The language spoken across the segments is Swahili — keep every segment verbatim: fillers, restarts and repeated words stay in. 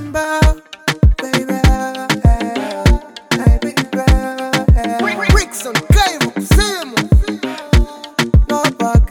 Simba, baby, hey, baby. Rickson, Kaimu, Simu, no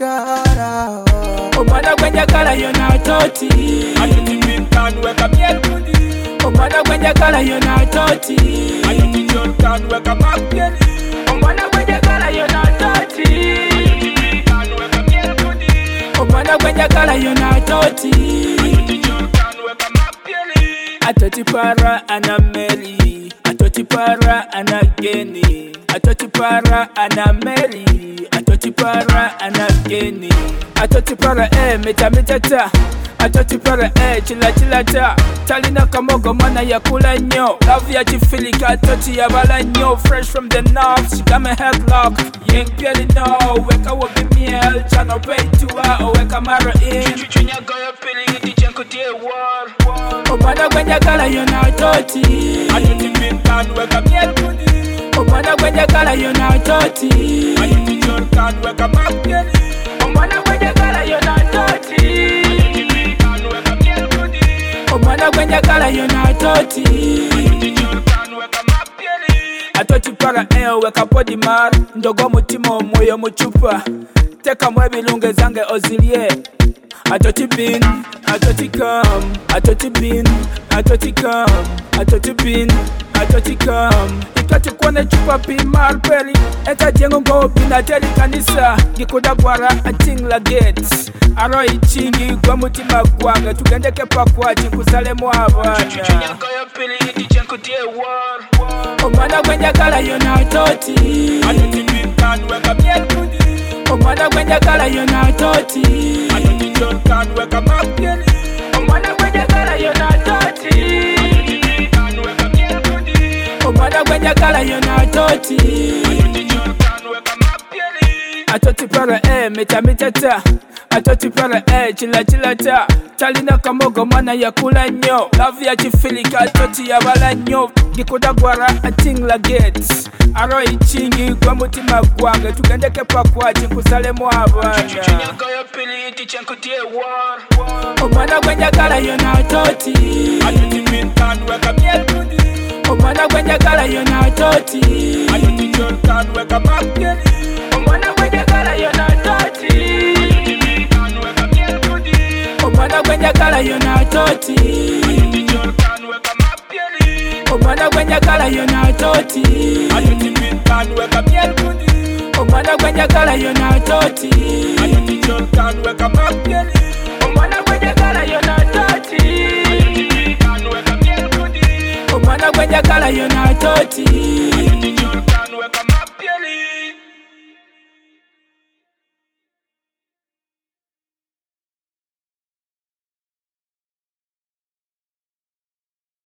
bagara. Omwana gwenjagala yona toti Ayuti bintan weka miel kudi. Omwana gwenjagala yona toti Ayuti jontan weka mapieli. Omwana gwenjagala yona toti Ayuti bintan weka miel kudi. Omwana gwenjagala yona toti Ayuti jontan weka mapieli. Atoti para ana Mary, atoti para ana Geni, atoti para ana Mary, atoti para ana Geni, atoti para eh meta metata, atoti para eh chila chila ta, talina kamogo mana yakula nyo, love ya chifilika atoti ya bala nyo, fresh from the north, she got me headlock, yeng pieli no, weka wabi miel, chano pay tuwa, o weka mara in, Chuchunya goyo pili iti chenko tie war. omwana gwenjagala yona toti Ayuti bintan weka miel kudi. omwana gwenjagala yona toti Ayuti jontan weka mapieli. omwana gwenjagala yona toti Ayuti bintan weka miel kudi. omwana gwenjagala yona toti Ayuti jontan weka mapieli. atoti para eo weka podi mar ndogo mutima omwoyo muchupa tekamu ebilunge zange ozilye atoti bin atoti kam atoti bin atoti kam atoti bin atoti kam itoti kone chupa pimar peli eta jengo ngo binateli kanisa gikuda gwara ating la gates aro ichingi gwa mutima gwange tugendeke pakwachi kusalemu abana Chuchunya goyo pili iti chenko tie war. omwana gwenjagala yona toti Ayuti bintan weka miel kudi. omwana gwenjagala yona toti Ayuti jontan weka mapieli. omwana gwenjagala yona toti Ayuti bintan weka miel kudi. omwana gwenjagala yona toti Ayuti jontan weka mapieli. atoti para eh meta metata atoti para eh chila chila ta talina kamogo mana yakula nyo love ya chifilika atoti ya bala nyo gikuda gwara ating la gates aro ichingi gwa mutima gwange tugendeke pakwachi kusalemu abana Chuchunya goyo pili iti chenko tie war. omwana gwenjagala yona toti Ayuti bintan weka miel kudi. omwana gwenjagala yona toti Ayuti jontan weka mapieli. omwana gwenjagala yona toti Ayuti bintan weka miel kudi. omwana gwenjagala yona toti Ayuti jontan weka mapieli. omwana gwenjagala yona toti Ayuti bintan weka miel kudi. omwana gwenjagala yona toti Ayuti jontan weka mapieli. omwana gwenjagala yona toti Ayuti bintan weka miel kudi. omwana gwenjagala yona toti Ayuti jontan weka mapieli.